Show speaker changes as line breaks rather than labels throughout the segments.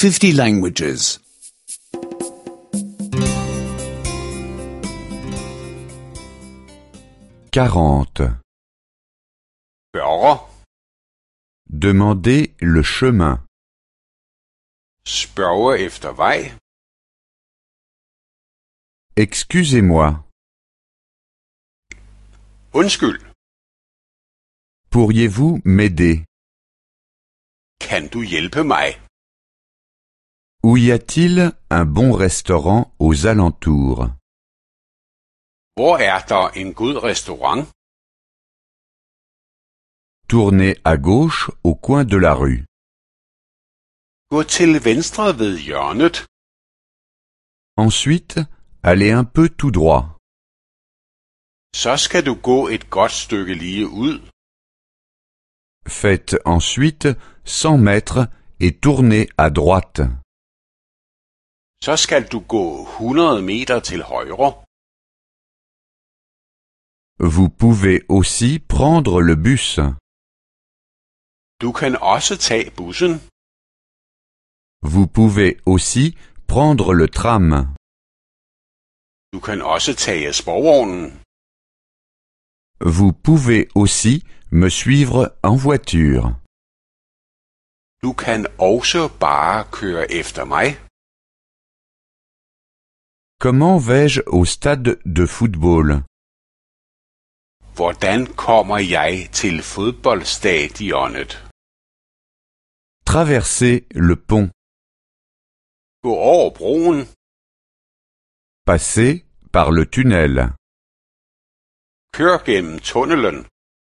50 languages.
40.
40.
Demandez le chemin.
Spørge efter vej.
Excusez-moi.
Undskyld.
Pourriez-vous m'aider?
Kan du hjælpe mig?
Où y a-t-il un bon restaurant aux alentours?
Hvor er der en god restaurant?
Tournez à gauche au coin de la rue.
Gå til venstre ved hjørnet.
Ensuite, allez un peu tout droit.
Så skal du gå et godt stykke lige ud.
Faites ensuite 100 mètres et tournez à droite.
Så skal du gå 100 meter til højre.
Vous pouvez aussi prendre le bus.
Du kan også tage bussen.
Vous pouvez aussi prendre le tram.
Du kan også tage sporvognen.
Vous pouvez aussi me suivre en voiture.
Du kan også bare køre efter mig.
Comment vais-je au stade de football?
Hvordan kommer jeg til fodboldstadionet?
Traversez le pont.
Gå over broen.
Passez par le tunnel.
Kør gennem tunnelen.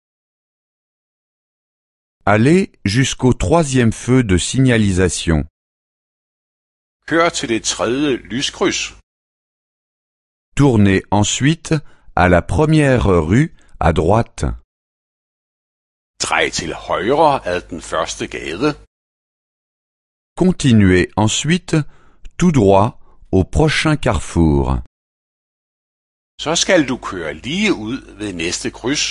Allez jusqu'au 3e feu de signalisation.
Kør til det 3. lyskryds.
Tournez ensuite à la première rue à droite.
Drej til højre ad den første gade.
Continuez ensuite tout droit au prochain carrefour.
Så skal du køre lige ud ved næste kryds.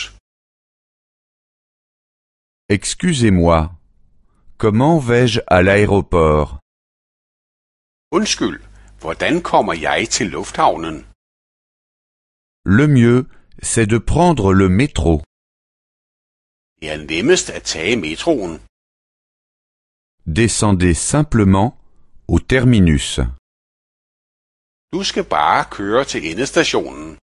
Excusez-moi, comment vais-je à l'aéroport?
Undskyld, hvordan kommer jeg til lufthavnen?
Le mieux, c'est de prendre le métro.
Det er nemmest at tage metroen.
Descendez simplement au terminus.
Du skal bare køre til endestationen.